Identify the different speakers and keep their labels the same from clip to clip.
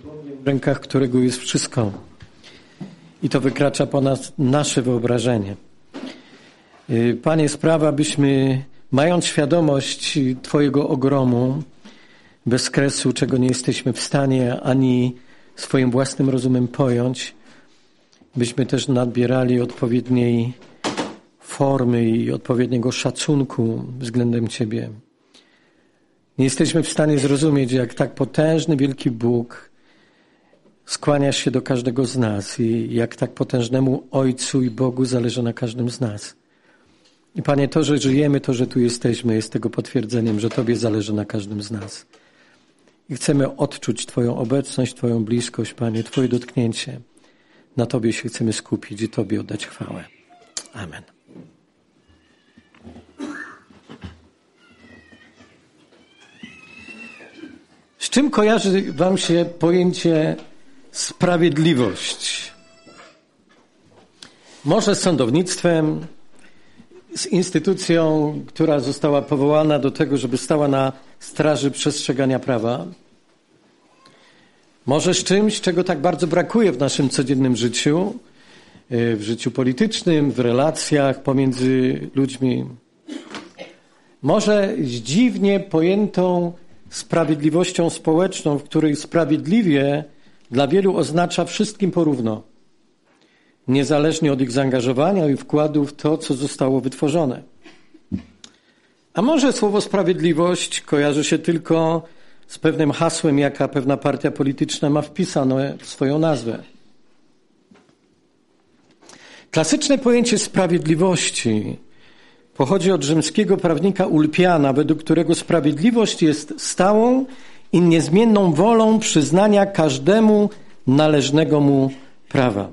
Speaker 1: w rękach którego jest wszystko. I to wykracza ponad nasze wyobrażenie. Panie, sprawa, byśmy, mając świadomość Twojego ogromu, bez kresu, czego nie jesteśmy w stanie ani swoim własnym rozumem pojąć, byśmy też nadbierali odpowiedniej formy i odpowiedniego szacunku względem Ciebie. Nie jesteśmy w stanie zrozumieć, jak tak potężny, wielki Bóg skłaniasz się do każdego z nas i jak tak potężnemu Ojcu i Bogu zależy na każdym z nas. I Panie, to, że żyjemy, to, że tu jesteśmy, jest tego potwierdzeniem, że Tobie zależy na każdym z nas. I chcemy odczuć Twoją obecność, Twoją bliskość, Panie, Twoje dotknięcie. Na Tobie się chcemy skupić i Tobie oddać chwałę. Amen. Z czym kojarzy Wam się pojęcie sprawiedliwość? Może z sądownictwem, z instytucją, która została powołana do tego, żeby stała na straży przestrzegania prawa. Może z czymś, czego tak bardzo brakuje w naszym codziennym życiu, w życiu politycznym, w relacjach pomiędzy ludźmi. Może z dziwnie pojętą sprawiedliwością społeczną, w której sprawiedliwie dla wielu oznacza wszystkim porówno, niezależnie od ich zaangażowania i wkładu w to, co zostało wytworzone. A może słowo sprawiedliwość kojarzy się tylko z pewnym hasłem, jaka pewna partia polityczna ma wpisane w swoją nazwę. Klasyczne pojęcie sprawiedliwości pochodzi od rzymskiego prawnika Ulpiana, według którego sprawiedliwość jest stałą i niezmienną wolą przyznania każdemu należnego mu prawa.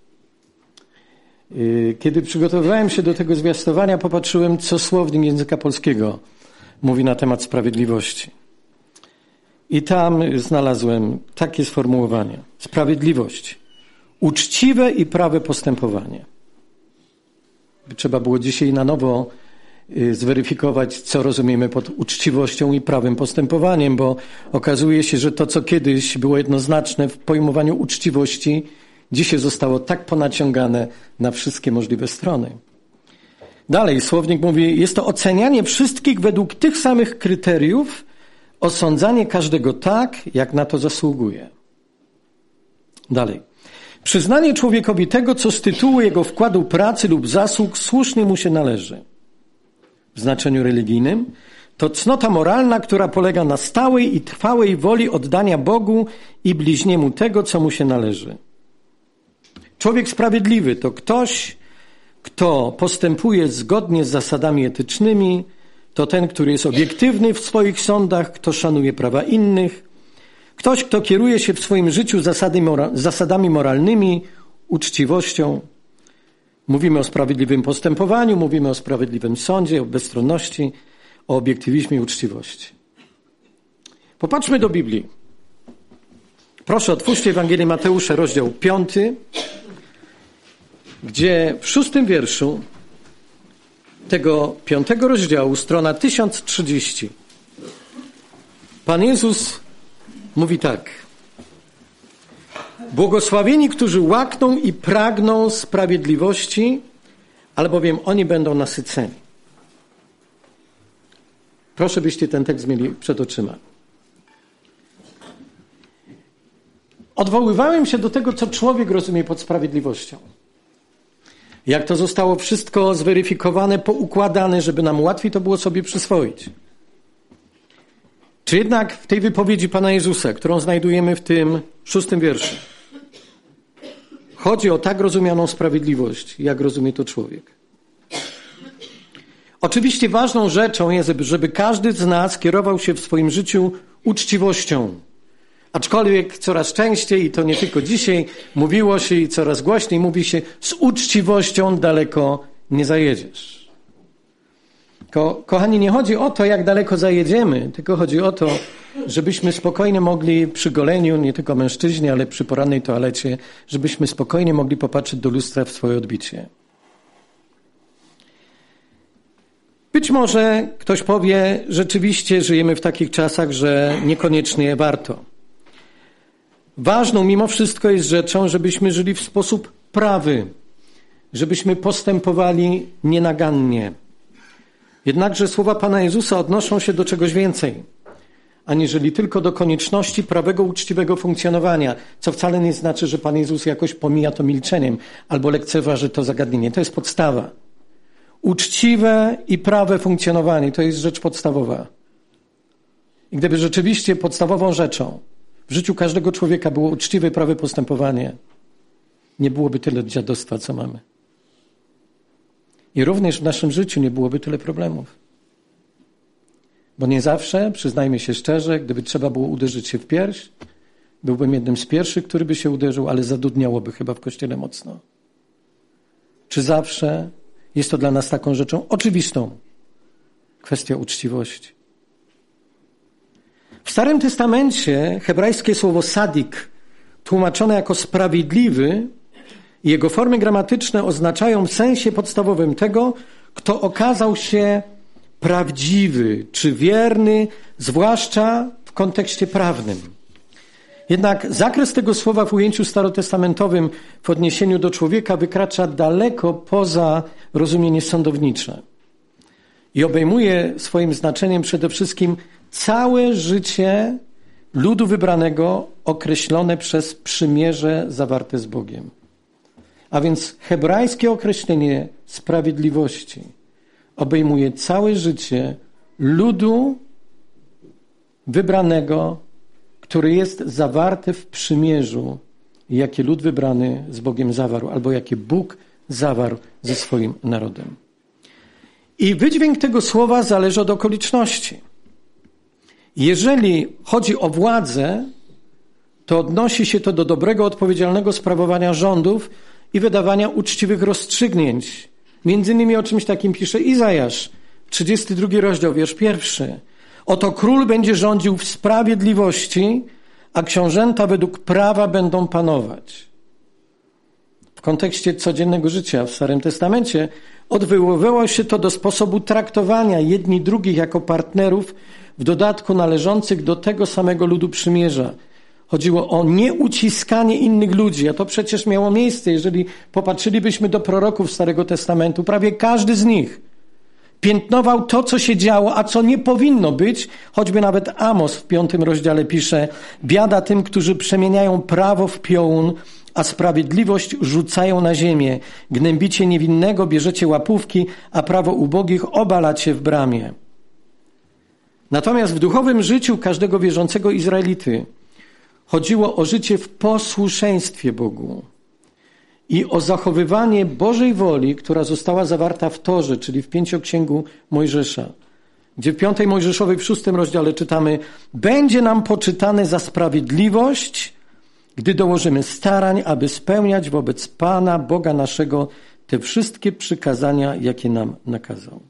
Speaker 1: Kiedy przygotowywałem się do tego zwiastowania, popatrzyłem, co słownik języka polskiego mówi na temat sprawiedliwości. I tam znalazłem takie sformułowanie. Sprawiedliwość. Uczciwe i prawe postępowanie. Trzeba było dzisiaj na nowo zweryfikować, co rozumiemy pod uczciwością i prawym postępowaniem, bo okazuje się, że to, co kiedyś było jednoznaczne w pojmowaniu uczciwości, dzisiaj zostało tak ponaciągane na wszystkie możliwe strony. Dalej słownik mówi, jest to ocenianie wszystkich według tych samych kryteriów, osądzanie każdego tak, jak na to zasługuje. Dalej. Przyznanie człowiekowi tego, co z tytułu jego wkładu pracy lub zasług słusznie mu się należy. W znaczeniu religijnym to cnota moralna, która polega na stałej i trwałej woli oddania Bogu i bliźniemu tego, co mu się należy. Człowiek sprawiedliwy to ktoś, kto postępuje zgodnie z zasadami etycznymi, to ten, który jest obiektywny w swoich sądach, kto szanuje prawa innych, ktoś, kto kieruje się w swoim życiu zasadami moralnymi, uczciwością. Mówimy o sprawiedliwym postępowaniu, mówimy o sprawiedliwym sądzie, o bezstronności, o obiektywizmie i uczciwości. Popatrzmy do Biblii. Proszę, otwórzcie Ewangelię Mateusza, rozdział 5, gdzie w 6 wierszu tego 5 rozdziału, strona 1030, Pan Jezus mówi tak. Błogosławieni, którzy łakną i pragną sprawiedliwości, albowiem oni będą nasyceni. Proszę, byście ten tekst mieli przed oczyma. Odwoływałem się do tego, co człowiek rozumie pod sprawiedliwością. Jak to zostało wszystko zweryfikowane, poukładane, żeby nam łatwiej to było sobie przyswoić. Czy jednak w tej wypowiedzi Pana Jezusa, którą znajdujemy w tym 6 wierszu, chodzi o tak rozumianą sprawiedliwość, jak rozumie to człowiek? Oczywiście ważną rzeczą jest, żeby każdy z nas kierował się w swoim życiu uczciwością. Aczkolwiek coraz częściej, i to nie tylko dzisiaj, mówiło się i coraz głośniej mówi się, z uczciwością daleko nie zajedziesz. Kochani, nie chodzi o to, jak daleko zajedziemy, tylko chodzi o to, żebyśmy spokojnie mogli przy goleniu, nie tylko mężczyźni, ale przy porannej toalecie, żebyśmy spokojnie mogli popatrzeć do lustra w swoje odbicie. Być może ktoś powie, rzeczywiście żyjemy w takich czasach, że niekoniecznie warto. Ważną mimo wszystko jest rzeczą, żebyśmy żyli w sposób prawy, żebyśmy postępowali nienagannie. Jednakże słowa Pana Jezusa odnoszą się do czegoś więcej, aniżeli tylko do konieczności prawego, uczciwego funkcjonowania, co wcale nie znaczy, że Pan Jezus jakoś pomija to milczeniem albo lekceważy to zagadnienie. To jest podstawa. Uczciwe i prawe funkcjonowanie to jest rzecz podstawowa. I gdyby rzeczywiście podstawową rzeczą w życiu każdego człowieka było uczciwe i prawe postępowanie, nie byłoby tyle dziadostwa, co mamy. I również w naszym życiu nie byłoby tyle problemów. Bo nie zawsze, przyznajmy się szczerze, gdyby trzeba było uderzyć się w pierś, byłbym jednym z pierwszych, który by się uderzył, ale zadudniałoby chyba w Kościele mocno. Czy zawsze jest to dla nas taką rzeczą oczywistą? Kwestia uczciwości. W Starym Testamencie hebrajskie słowo sadik, tłumaczone jako sprawiedliwy, i jego formy gramatyczne oznaczają w sensie podstawowym tego, kto okazał się prawdziwy czy wierny, zwłaszcza w kontekście prawnym. Jednak zakres tego słowa w ujęciu starotestamentowym w odniesieniu do człowieka wykracza daleko poza rozumienie sądownicze i obejmuje swoim znaczeniem przede wszystkim całe życie ludu wybranego określone przez przymierze zawarte z Bogiem. A więc hebrajskie określenie sprawiedliwości obejmuje całe życie ludu wybranego, który jest zawarty w przymierzu, jakie lud wybrany z Bogiem zawarł, albo jakie Bóg zawarł ze swoim narodem. I wydźwięk tego słowa zależy od okoliczności. Jeżeli chodzi o władzę, to odnosi się to do dobrego, odpowiedzialnego sprawowania rządów i wydawania uczciwych rozstrzygnięć. Między innymi o czymś takim pisze Izajasz, 32 rozdział, wiersz 1. Oto król będzie rządził w sprawiedliwości, a książęta według prawa będą panować. W kontekście codziennego życia w Starym Testamencie odwoływało się to do sposobu traktowania jedni drugich jako partnerów, w dodatku należących do tego samego ludu przymierza. Chodziło o nieuciskanie innych ludzi, a to przecież miało miejsce. Jeżeli popatrzylibyśmy do proroków Starego Testamentu, prawie każdy z nich piętnował to, co się działo, a co nie powinno być. Choćby nawet Amos w 5 rozdziale pisze: biada tym, którzy przemieniają prawo w piołun, a sprawiedliwość rzucają na ziemię. Gnębicie niewinnego, bierzecie łapówki, a prawo ubogich obalacie w bramie. Natomiast w duchowym życiu każdego wierzącego Izraelity chodziło o życie w posłuszeństwie Bogu i o zachowywanie Bożej woli, która została zawarta w Torze, czyli w 5księgu Mojżesza, gdzie w 5 Mojżeszowej w 6 rozdziale czytamy: będzie nam poczytane za sprawiedliwość, gdy dołożymy starań, aby spełniać wobec Pana, Boga naszego, te wszystkie przykazania, jakie nam nakazał.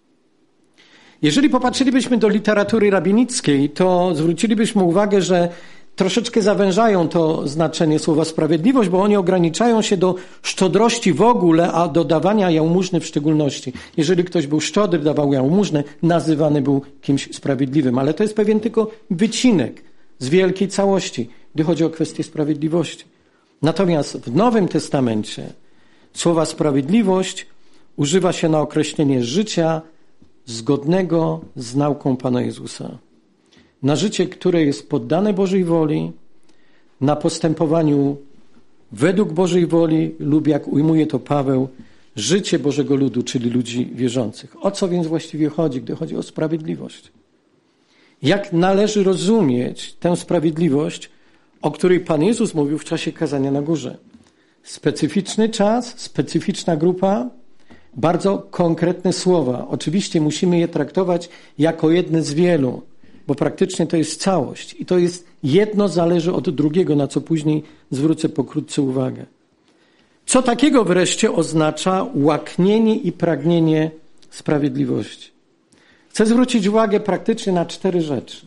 Speaker 1: Jeżeli popatrzylibyśmy do literatury rabinickiej, to zwrócilibyśmy uwagę, że troszeczkę zawężają to znaczenie słowa sprawiedliwość, bo oni ograniczają się do szczodrości w ogóle, a do dawania jałmużny w szczególności. Jeżeli ktoś był szczodry, dawał jałmużnę, nazywany był kimś sprawiedliwym. Ale to jest pewien tylko wycinek z wielkiej całości, gdy chodzi o kwestię sprawiedliwości. Natomiast w Nowym Testamencie słowa sprawiedliwość używa się na określenie życia zgodnego z nauką Pana Jezusa. Na życie, które jest poddane Bożej woli, na postępowaniu według Bożej woli lub, jak ujmuje to Paweł, życie Bożego ludu, czyli ludzi wierzących. O co więc właściwie chodzi, gdy chodzi o sprawiedliwość? Jak należy rozumieć tę sprawiedliwość, o której Pan Jezus mówił w czasie kazania na górze? Specyficzny czas, specyficzna grupa, bardzo konkretne słowa. Oczywiście musimy je traktować jako jedne z wielu, bo praktycznie to jest całość. I to jest jedno zależy od drugiego, na co później zwrócę pokrótce uwagę. Co takiego wreszcie oznacza łaknienie i pragnienie sprawiedliwości? Chcę zwrócić uwagę praktycznie na 4 rzeczy.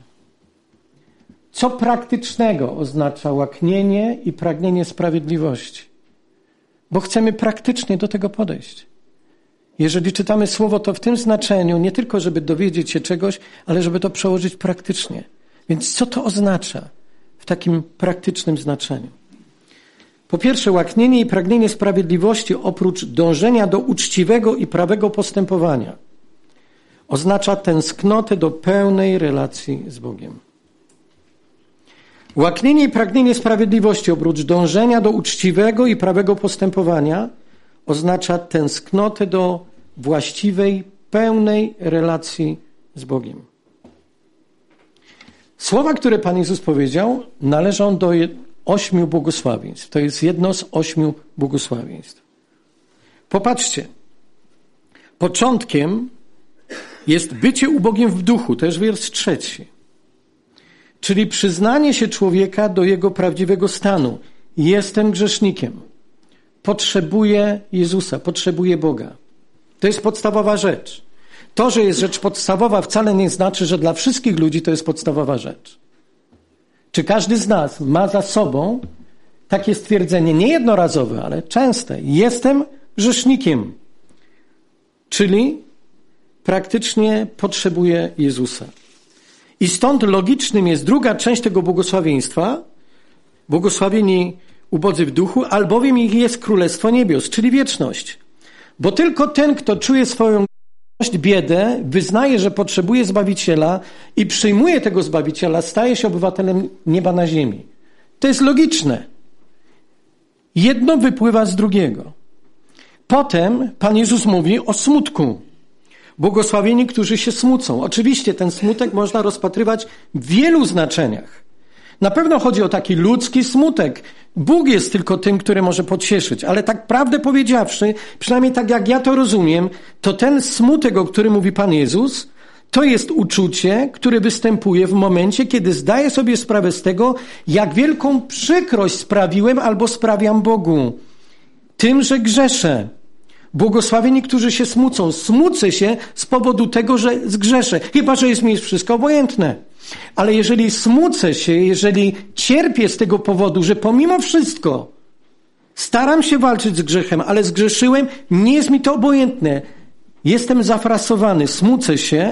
Speaker 1: Co praktycznego oznacza łaknienie i pragnienie sprawiedliwości? Bo chcemy praktycznie do tego podejść. Jeżeli czytamy słowo, to w tym znaczeniu nie tylko, żeby dowiedzieć się czegoś, ale żeby to przełożyć praktycznie. Więc co to oznacza? w takim praktycznym znaczeniu. Po pierwsze, łaknienie i pragnienie sprawiedliwości oprócz dążenia do uczciwego i prawego postępowania oznacza tęsknotę do pełnej relacji z Bogiem. Łaknienie i pragnienie sprawiedliwości oprócz dążenia do uczciwego i prawego postępowania oznacza tęsknotę do właściwej, pełnej relacji z Bogiem. Słowa, które Pan Jezus powiedział, należą do 8 błogosławieństw. To jest jedno z 8 błogosławieństw. Popatrzcie. Początkiem jest bycie ubogim w duchu, to jest wiersz 3. Czyli przyznanie się człowieka do jego prawdziwego stanu. Jestem grzesznikiem. Potrzebuję Jezusa, potrzebuję Boga. To jest podstawowa rzecz. To, że jest rzecz podstawowa, wcale nie znaczy, że dla wszystkich ludzi to jest podstawowa rzecz. Czy każdy z nas ma za sobą takie stwierdzenie, nie jednorazowe, ale częste. Jestem grzesznikiem. Czyli praktycznie potrzebuję Jezusa. I stąd logicznym jest druga część tego błogosławieństwa, błogosławieni ubodzy w duchu, albowiem ich jest Królestwo Niebios, czyli wieczność. Bo tylko ten, kto czuje swoją biedę, wyznaje, że potrzebuje Zbawiciela i przyjmuje tego Zbawiciela, staje się obywatelem nieba na ziemi. To jest logiczne. Jedno wypływa z drugiego. Potem Pan Jezus mówi o smutku. Błogosławieni, którzy się smucą. Oczywiście ten smutek można rozpatrywać w wielu znaczeniach. Na pewno chodzi o taki ludzki smutek. Bóg jest tylko tym, który może pocieszyć. Ale tak prawdę powiedziawszy, przynajmniej tak jak ja to rozumiem, to ten smutek, o którym mówi Pan Jezus, to jest uczucie, które występuje w momencie, kiedy zdaję sobie sprawę z tego, jak wielką przykrość sprawiłem albo sprawiam Bogu. Tym, że grzeszę. Błogosławieni, którzy się smucą. Smucę się z powodu tego, że zgrzeszę. Chyba że jest mi wszystko obojętne. Ale jeżeli smucę się, jeżeli cierpię z tego powodu, że pomimo wszystko staram się walczyć z grzechem, ale zgrzeszyłem, nie jest mi to obojętne. Jestem zafrasowany, smucę się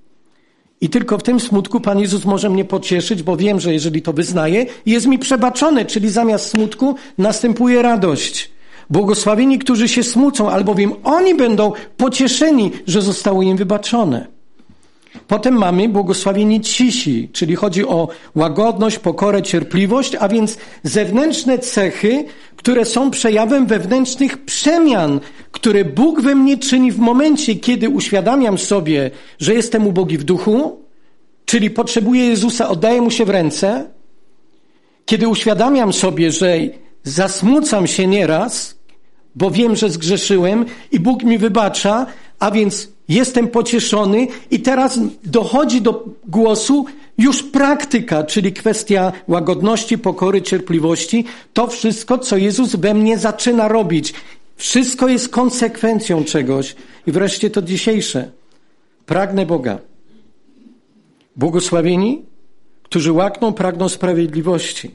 Speaker 1: i tylko w tym smutku Pan Jezus może mnie pocieszyć, bo wiem, że jeżeli to wyznaję, jest mi przebaczone, czyli zamiast smutku następuje radość. Błogosławieni, którzy się smucą, albowiem oni będą pocieszeni, że zostało im wybaczone. Potem mamy błogosławieni cisi, czyli chodzi o łagodność, pokorę, cierpliwość, a więc zewnętrzne cechy, które są przejawem wewnętrznych przemian, które Bóg we mnie czyni w momencie, kiedy uświadamiam sobie, że jestem ubogi w duchu, czyli potrzebuję Jezusa, oddaję Mu się w ręce, kiedy uświadamiam sobie, że zasmucam się nieraz, bo wiem, że zgrzeszyłem i Bóg mi wybacza, a więc jestem pocieszony i teraz dochodzi do głosu już praktyka, czyli kwestia łagodności, pokory, cierpliwości. To wszystko, co Jezus we mnie zaczyna robić. Wszystko jest konsekwencją czegoś. I wreszcie to dzisiejsze. Pragnę Boga. Błogosławieni, którzy łakną, pragną sprawiedliwości.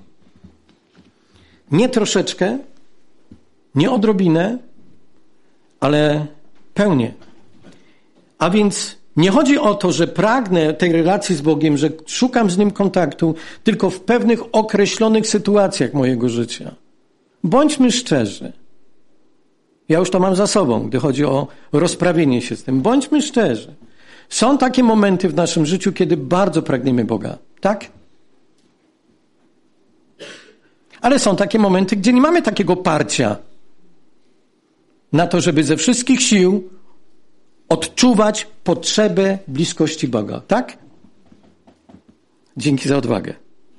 Speaker 1: Nie troszeczkę, nie odrobinę, ale pełnie. A więc nie chodzi o to, że pragnę tej relacji z Bogiem, że szukam z Nim kontaktu, tylko w pewnych określonych sytuacjach mojego życia. Bądźmy szczerzy. Ja już to mam za sobą, gdy chodzi o rozprawienie się z tym. Bądźmy szczerzy. Są takie momenty w naszym życiu, kiedy bardzo pragniemy Boga. Tak? Ale są takie momenty, gdzie nie mamy takiego parcia na to, żeby ze wszystkich sił odczuwać potrzebę bliskości Boga. Tak? Dzięki za odwagę.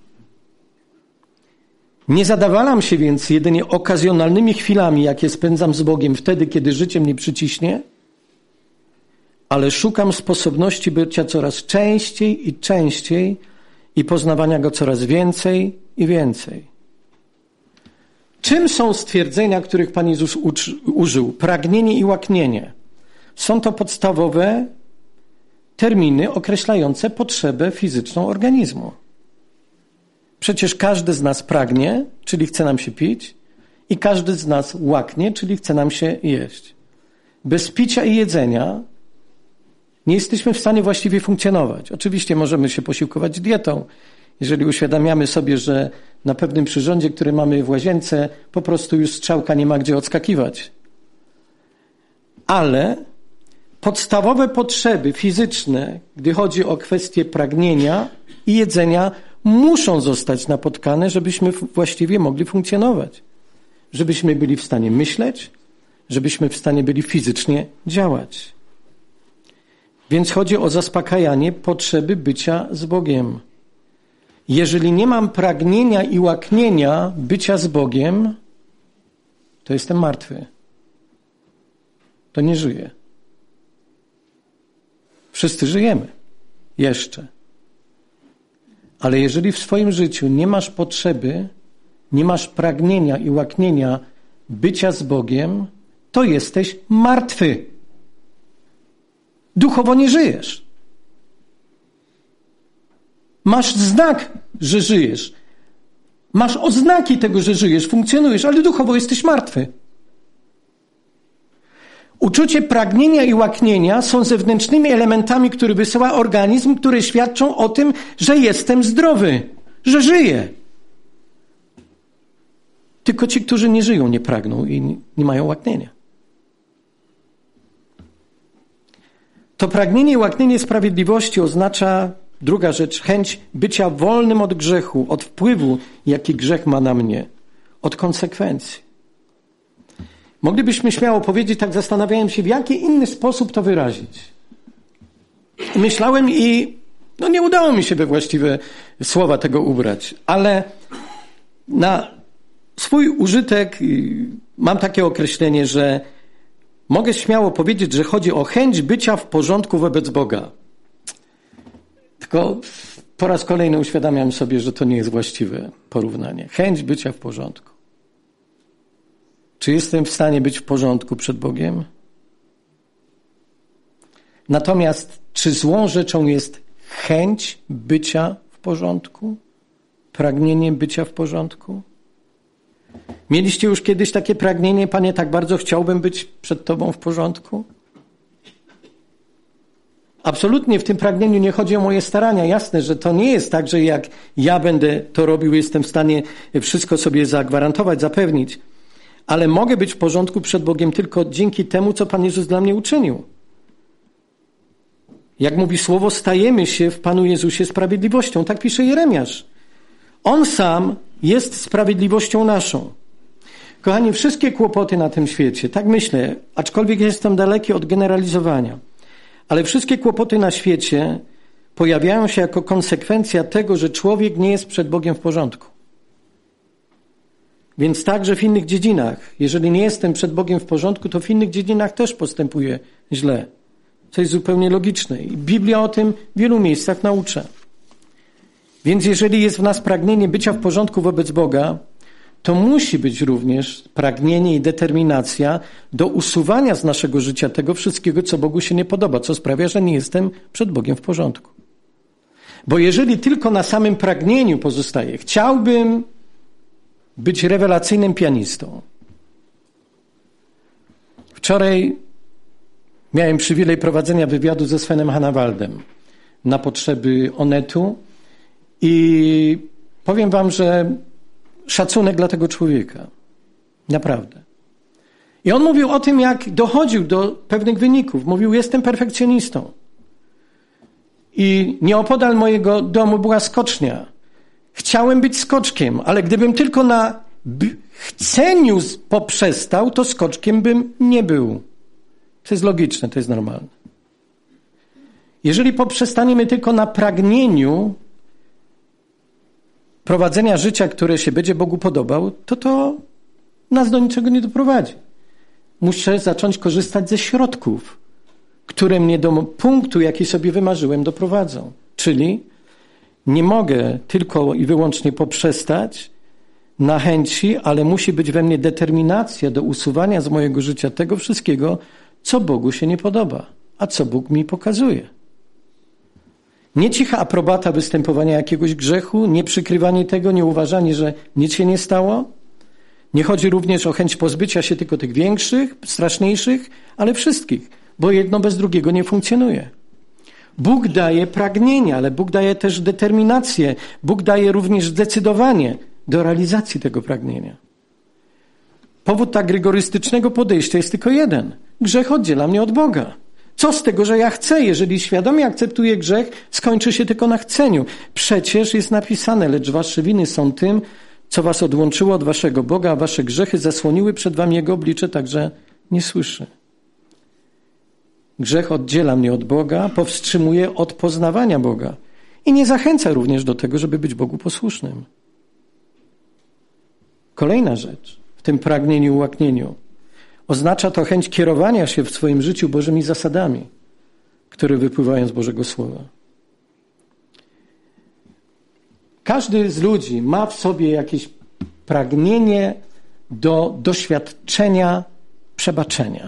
Speaker 1: Nie zadawalam się więc jedynie okazjonalnymi chwilami, jakie spędzam z Bogiem wtedy, kiedy życie mnie przyciśnie, ale szukam sposobności bycia coraz częściej i częściej i poznawania Go coraz więcej i więcej. Czym są stwierdzenia, których Pan Jezus użył? Pragnienie i łaknienie. Są to podstawowe terminy określające potrzebę fizyczną organizmu. Przecież każdy z nas pragnie, czyli chce nam się pić, i każdy z nas łaknie, czyli chce nam się jeść. Bez picia i jedzenia nie jesteśmy w stanie właściwie funkcjonować. Oczywiście możemy się posiłkować dietą Jeżeli uświadamiamy sobie, że na pewnym przyrządzie, który mamy w łazience, po prostu już strzałka nie ma gdzie odskakiwać. Ale podstawowe potrzeby fizyczne, gdy chodzi o kwestie pragnienia i jedzenia, muszą zostać napotkane, żebyśmy właściwie mogli funkcjonować. Żebyśmy byli w stanie myśleć, żebyśmy w stanie byli fizycznie działać. Więc chodzi o zaspokajanie potrzeby bycia z Bogiem. Jeżeli nie mam pragnienia i łaknienia bycia z Bogiem, to jestem martwy. To nie żyję. Wszyscy żyjemy. Jeszcze. Ale jeżeli w swoim życiu nie masz potrzeby, nie masz pragnienia i łaknienia bycia z Bogiem, to jesteś martwy. Duchowo nie żyjesz. Masz znak, że żyjesz. Masz oznaki tego, że żyjesz, funkcjonujesz, ale duchowo jesteś martwy. Uczucie pragnienia i łaknienia są zewnętrznymi elementami, które wysyła organizm, które świadczą o tym, że jestem zdrowy, że żyję. Tylko ci, którzy nie żyją, nie pragną i nie mają łaknienia. To pragnienie i łaknienie sprawiedliwości oznacza, druga rzecz, chęć bycia wolnym od grzechu, od wpływu, jaki grzech ma na mnie, od konsekwencji. Moglibyśmy śmiało powiedzieć, tak zastanawiałem się, w jaki inny sposób to wyrazić. Myślałem i nie udało mi się we właściwe słowa tego ubrać, ale na swój użytek mam takie określenie, że mogę śmiało powiedzieć, że chodzi o chęć bycia w porządku wobec Boga. Tylko po raz kolejny uświadamiam sobie, że to nie jest właściwe porównanie. Chęć bycia w porządku. Czy jestem w stanie być w porządku przed Bogiem? Natomiast czy złą rzeczą jest chęć bycia w porządku? Pragnienie bycia w porządku? Mieliście już kiedyś takie pragnienie, Panie, tak bardzo chciałbym być przed Tobą w porządku? Absolutnie w tym pragnieniu nie chodzi o moje starania. Jasne, że to nie jest tak, że jak ja będę to robił, jestem w stanie wszystko sobie zagwarantować, zapewnić. Ale mogę być w porządku przed Bogiem tylko dzięki temu, co Pan Jezus dla mnie uczynił. Jak mówi Słowo, stajemy się w Panu Jezusie sprawiedliwością. Tak pisze Jeremiasz. On sam jest sprawiedliwością naszą. Kochani, wszystkie kłopoty na tym świecie, tak myślę, aczkolwiek jestem daleki od generalizowania, ale wszystkie kłopoty na świecie pojawiają się jako konsekwencja tego, że człowiek nie jest przed Bogiem w porządku. Więc także w innych dziedzinach, jeżeli nie jestem przed Bogiem w porządku, to w innych dziedzinach też postępuję źle. Co jest zupełnie logiczne. I Biblia o tym w wielu miejscach naucza. Więc jeżeli jest w nas pragnienie bycia w porządku wobec Boga, to musi być również pragnienie i determinacja do usuwania z naszego życia tego wszystkiego, co Bogu się nie podoba, co sprawia, że nie jestem przed Bogiem w porządku. Bo jeżeli tylko na samym pragnieniu pozostaje, chciałbym być rewelacyjnym pianistą. Wczoraj miałem przywilej prowadzenia wywiadu ze Svenem Hanawaldem na potrzeby Onetu i powiem wam, że szacunek dla tego człowieka. Naprawdę. I on mówił o tym, jak dochodził do pewnych wyników. Mówił, jestem perfekcjonistą. I nieopodal mojego domu była skocznia. Chciałem być skoczkiem, ale gdybym tylko na chceniu poprzestał, to skoczkiem bym nie był. To jest logiczne, to jest normalne. Jeżeli poprzestaniemy tylko na pragnieniu prowadzenia życia, które się będzie Bogu podobał, to nas do niczego nie doprowadzi. Muszę zacząć korzystać ze środków, które mnie do punktu, jaki sobie wymarzyłem, doprowadzą. Czyli nie mogę tylko i wyłącznie poprzestać na chęci, ale musi być we mnie determinacja do usuwania z mojego życia tego wszystkiego, co Bogu się nie podoba, a co Bóg mi pokazuje. Nie cicha aprobata występowania jakiegoś grzechu, nie przykrywanie tego, nie uważanie, że nic się nie stało. Nie chodzi również o chęć pozbycia się tylko tych większych, straszniejszych, ale wszystkich, bo jedno bez drugiego nie funkcjonuje. Bóg daje pragnienie, ale Bóg daje też determinację. Bóg daje również zdecydowanie do realizacji tego pragnienia. Powód tak rygorystycznego podejścia jest tylko jeden. Grzech oddziela mnie od Boga. Co z tego, że ja chcę? Jeżeli świadomie akceptuję grzech, skończy się tylko na chceniu. Przecież jest napisane, lecz wasze winy są tym, co was odłączyło od waszego Boga, a wasze grzechy zasłoniły przed wami Jego oblicze, także nie słyszy. Grzech oddziela mnie od Boga, powstrzymuje od poznawania Boga i nie zachęca również do tego, żeby być Bogu posłusznym. Kolejna rzecz w tym pragnieniu i łaknieniu. Oznacza to chęć kierowania się w swoim życiu Bożymi zasadami, które wypływają z Bożego Słowa. Każdy z ludzi ma w sobie jakieś pragnienie do doświadczenia przebaczenia.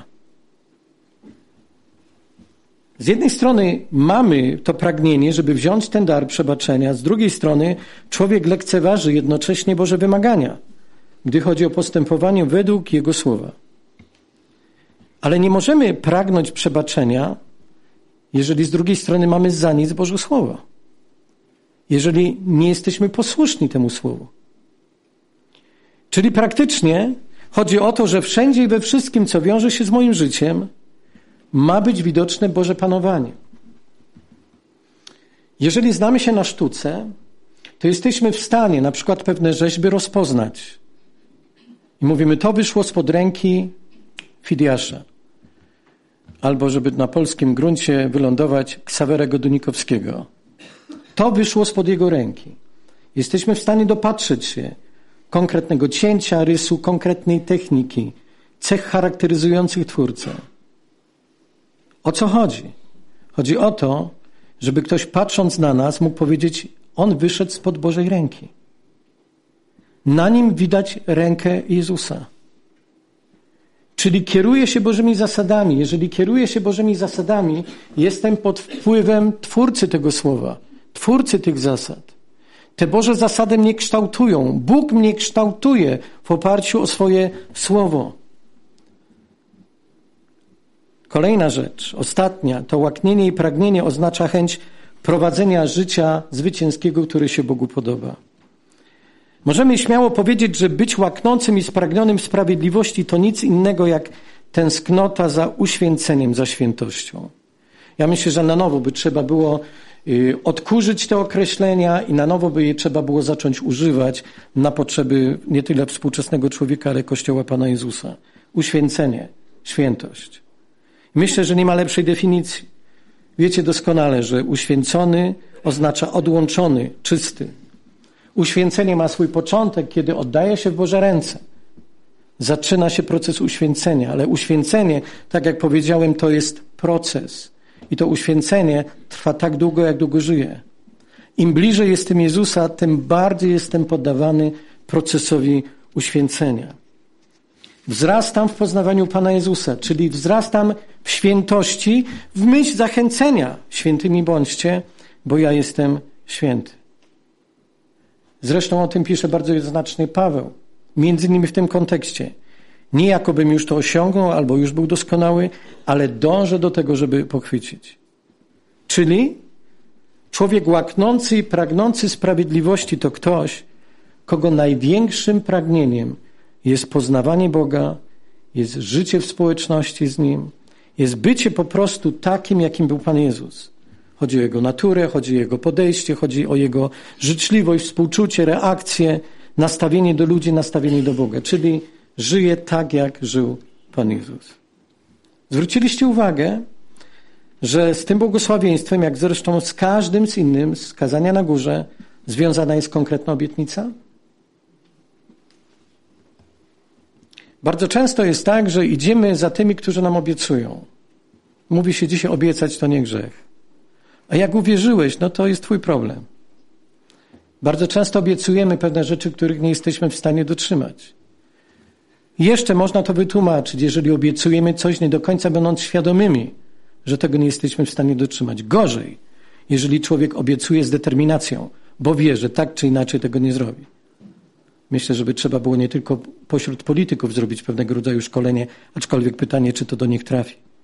Speaker 1: Z jednej strony mamy to pragnienie, żeby wziąć ten dar przebaczenia, z drugiej strony człowiek lekceważy jednocześnie Boże wymagania, gdy chodzi o postępowanie według Jego Słowa. Ale nie możemy pragnąć przebaczenia, jeżeli z drugiej strony mamy za nic Boże Słowo. Jeżeli nie jesteśmy posłuszni temu Słowu. Czyli praktycznie chodzi o to, że wszędzie i we wszystkim, co wiąże się z moim życiem, ma być widoczne Boże panowanie. Jeżeli znamy się na sztuce, to jesteśmy w stanie na przykład pewne rzeźby rozpoznać. I mówimy, to wyszło spod ręki Fidiasza. Albo, żeby na polskim gruncie wylądować, Ksawerego Dunikowskiego. To wyszło spod jego ręki. Jesteśmy w stanie dopatrzeć się konkretnego cięcia, rysu, konkretnej techniki, cech charakteryzujących twórcę. O co chodzi? Chodzi o to, żeby ktoś patrząc na nas mógł powiedzieć, on wyszedł spod Bożej ręki. Na nim widać rękę Jezusa. Czyli kieruję się Bożymi zasadami. Jeżeli kieruję się Bożymi zasadami, jestem pod wpływem Twórcy tego Słowa, Twórcy tych zasad. Te Boże zasady mnie kształtują. Bóg mnie kształtuje w oparciu o swoje Słowo. Kolejna rzecz, ostatnia, to łaknienie i pragnienie oznacza chęć prowadzenia życia zwycięskiego, który się Bogu podoba. Możemy śmiało powiedzieć, że być łaknącym i spragnionym sprawiedliwości to nic innego jak tęsknota za uświęceniem, za świętością. Ja myślę, że na nowo by trzeba było odkurzyć te określenia i na nowo by je trzeba było zacząć używać na potrzeby nie tyle współczesnego człowieka, ale Kościoła Pana Jezusa. Uświęcenie, świętość. Myślę, że nie ma lepszej definicji. Wiecie doskonale, że uświęcony oznacza odłączony, czysty. Uświęcenie ma swój początek, kiedy oddaje się w Boże ręce. Zaczyna się proces uświęcenia, ale uświęcenie, tak jak powiedziałem, to jest proces. I to uświęcenie trwa tak długo, jak długo żyję. Im bliżej jestem Jezusa, tym bardziej jestem poddawany procesowi uświęcenia. Wzrastam w poznawaniu Pana Jezusa, czyli wzrastam w świętości, w myśl zachęcenia. Świętymi bądźcie, bo ja jestem święty. Zresztą o tym pisze bardzo jednoznacznie Paweł. Między innymi w tym kontekście. Nie jakobym już to osiągnął albo już był doskonały, ale dążę do tego, żeby pochwycić. Czyli człowiek łaknący i pragnący sprawiedliwości to ktoś, kogo największym pragnieniem jest poznawanie Boga, jest życie w społeczności z Nim, jest bycie po prostu takim, jakim był Pan Jezus. Chodzi o Jego naturę, chodzi o Jego podejście, chodzi o Jego życzliwość, współczucie, reakcję, nastawienie do ludzi, nastawienie do Boga. Czyli żyje tak, jak żył Pan Jezus. Zwróciliście uwagę, że z tym błogosławieństwem, jak zresztą z każdym z innym, z kazania na górze, związana jest konkretna obietnica? Bardzo często jest tak, że idziemy za tymi, którzy nam obiecują. Mówi się dzisiaj, obiecać to nie grzech. A jak uwierzyłeś, no to jest twój problem. Bardzo często obiecujemy pewne rzeczy, których nie jesteśmy w stanie dotrzymać. Jeszcze można to wytłumaczyć, jeżeli obiecujemy coś nie do końca będąc świadomymi, że tego nie jesteśmy w stanie dotrzymać. Gorzej, jeżeli człowiek obiecuje z determinacją, bo wie, że tak czy inaczej tego nie zrobi. Myślę, żeby trzeba było nie tylko pośród polityków zrobić pewnego rodzaju szkolenie, aczkolwiek pytanie, czy to do nich trafi.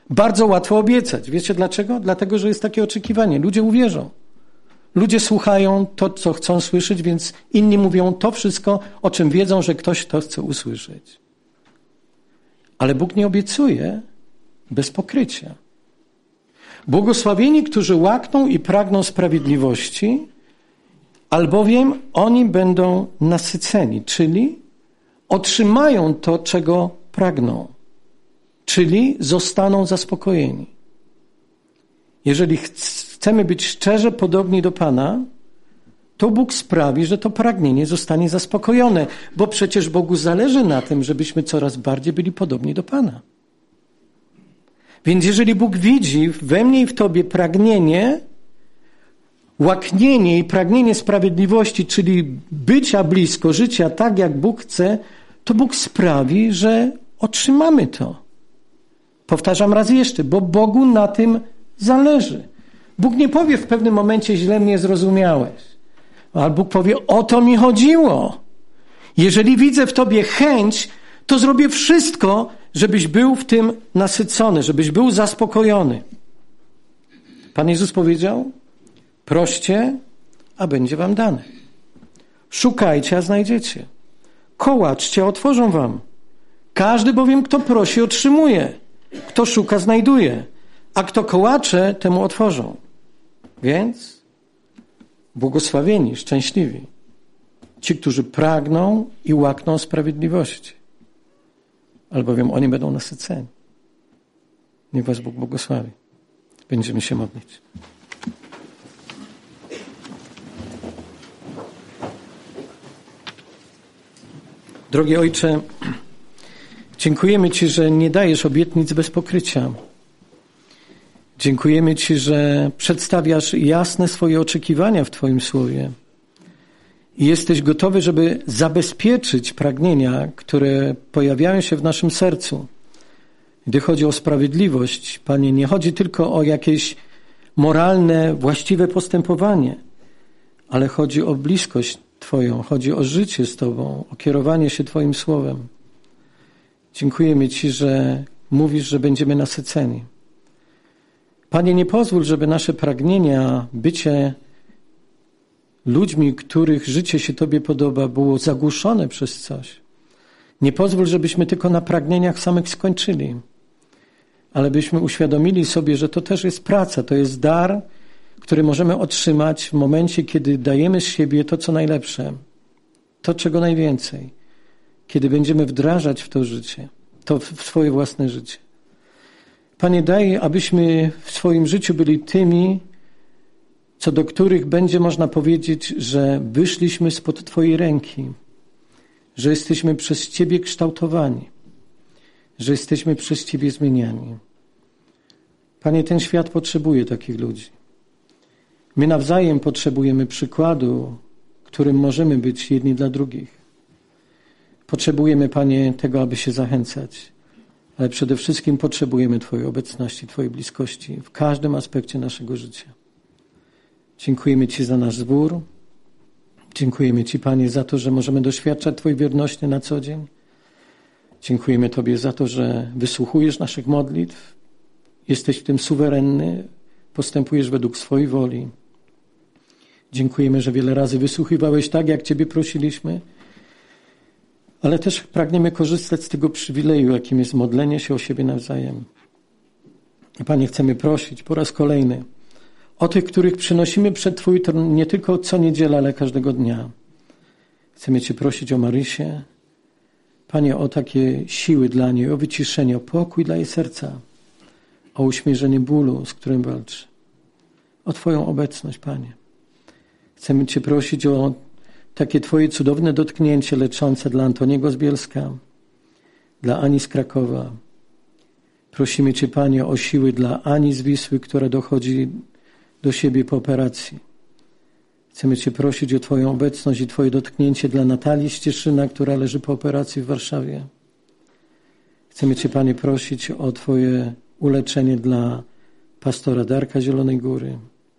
Speaker 1: Bardzo łatwo obiecać. Wiecie dlaczego? Dlatego, że jest takie oczekiwanie. Ludzie uwierzą. Ludzie słuchają to, co chcą słyszeć, więc inni mówią to wszystko, o czym wiedzą, że ktoś to chce usłyszeć. Ale Bóg nie obiecuje bez pokrycia. Błogosławieni, którzy łakną i pragną sprawiedliwości, albowiem oni będą nasyceni, czyli otrzymają to, czego pragną, czyli zostaną zaspokojeni. Jeżeli chcemy być szczerze podobni do Pana, to Bóg sprawi, że to pragnienie zostanie zaspokojone, bo przecież Bogu zależy na tym, żebyśmy coraz bardziej byli podobni do Pana. Więc jeżeli Bóg widzi we mnie i w Tobie pragnienie, łaknienie i pragnienie sprawiedliwości, czyli bycia blisko, życia tak, jak Bóg chce, to Bóg sprawi, że otrzymamy to. Powtarzam raz jeszcze, bo Bogu na tym zależy. Bóg nie powie w pewnym momencie, źle mnie zrozumiałeś. Ale Bóg powie, o to mi chodziło. Jeżeli widzę w Tobie chęć, to zrobię wszystko, żebyś był w tym nasycony, żebyś był zaspokojony. Pan Jezus powiedział, proście, a będzie wam dane. Szukajcie, a znajdziecie. Kołaczcie, a otworzą wam. Każdy bowiem, kto prosi, otrzymuje. Kto szuka, znajduje. A kto kołacze, temu otworzą. Więc błogosławieni, szczęśliwi. Ci, którzy pragną i łakną sprawiedliwości. Albowiem oni będą nasyceni. Niech was Bóg błogosławi. Będziemy się modlić. Drogi Ojcze, dziękujemy Ci, że nie dajesz obietnic bez pokrycia. Dziękujemy Ci, że przedstawiasz jasne swoje oczekiwania w Twoim słowie. I jesteś gotowy, żeby zabezpieczyć pragnienia, które pojawiają się w naszym sercu. Gdy chodzi o sprawiedliwość, Panie, nie chodzi tylko o jakieś moralne, właściwe postępowanie, ale chodzi o bliskość Twoją, chodzi o życie z Tobą, o kierowanie się Twoim słowem. Dziękujemy Ci, że mówisz, że będziemy nasyceni. Panie, nie pozwól, żeby nasze pragnienia, bycie ludźmi, których życie się Tobie podoba, było zagłuszone przez coś. Nie pozwól, żebyśmy tylko na pragnieniach samych skończyli, ale byśmy uświadomili sobie, że to też jest praca, to jest dar, który możemy otrzymać w momencie, kiedy dajemy z siebie to, co najlepsze, to, czego najwięcej, kiedy będziemy wdrażać w to życie, to w swoje własne życie. Panie, daj, abyśmy w swoim życiu byli tymi, co do których będzie można powiedzieć, że wyszliśmy spod Twojej ręki, że jesteśmy przez Ciebie kształtowani, że jesteśmy przez Ciebie zmieniani. Panie, ten świat potrzebuje takich ludzi. My nawzajem potrzebujemy przykładu, którym możemy być jedni dla drugich. Potrzebujemy, Panie, tego, aby się zachęcać, ale przede wszystkim potrzebujemy Twojej obecności, Twojej bliskości w każdym aspekcie naszego życia. Dziękujemy Ci za nasz zbór. Dziękujemy Ci, Panie, za to, że możemy doświadczać Twojej wierności na co dzień. Dziękujemy Tobie za to, że wysłuchujesz naszych modlitw. Jesteś w tym suwerenny, postępujesz według swojej woli. Dziękujemy, że wiele razy wysłuchiwałeś tak, jak Ciebie prosiliśmy, ale też pragniemy korzystać z tego przywileju, jakim jest modlenie się o siebie nawzajem. Panie, chcemy prosić po raz kolejny o tych, których przynosimy przed Twój tron nie tylko co niedzielę, ale każdego dnia. Chcemy Cię prosić o Marysię, Panie, o takie siły dla niej, o wyciszenie, o pokój dla jej serca, o uśmierzenie bólu, z którym walczy, o Twoją obecność, Panie. Chcemy Cię prosić o takie Twoje cudowne dotknięcie leczące dla Antoniego z Bielska, dla Ani z Krakowa. Prosimy Cię, Panie, o siły dla Ani z Wisły, która dochodzi do siebie po operacji. Chcemy Cię prosić o Twoją obecność i Twoje dotknięcie dla Natalii z Cieszyna, która leży po operacji w Warszawie. Chcemy Cię, Panie, prosić o Twoje uleczenie dla pastora Darka Zielonej Góry.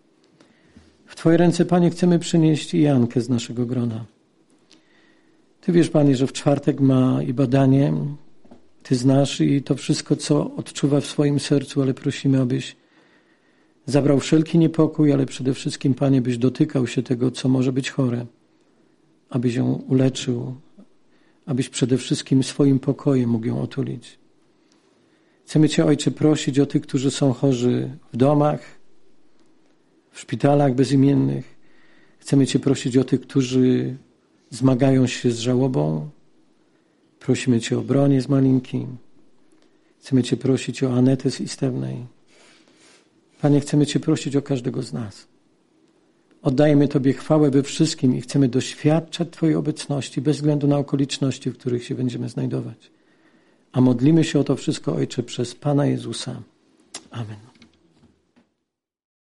Speaker 1: W Twoje ręce, Panie, chcemy przynieść i Jankę z naszego grona. Ty wiesz, Panie, że w czwartek ma i badanie. Ty znasz i to wszystko, co odczuwa w swoim sercu, ale prosimy, abyś zabrał wszelki niepokój, ale przede wszystkim, Panie, byś dotykał się tego, co może być chore, abyś ją uleczył, abyś przede wszystkim swoim pokojem mógł ją otulić. Chcemy Cię, Ojcze, prosić o tych, którzy są chorzy w domach, w szpitalach bezimiennych. Chcemy Cię prosić o tych, którzy zmagają się z żałobą. Prosimy Cię o Bronię z Malinki. Chcemy Cię prosić o Anetę z Istewnej. Panie, chcemy Cię prosić o każdego z nas. Oddajemy Tobie chwałę we wszystkim i chcemy doświadczać Twojej obecności bez względu na okoliczności, w których się będziemy znajdować. A modlimy się o to wszystko, Ojcze, przez Pana Jezusa. Amen.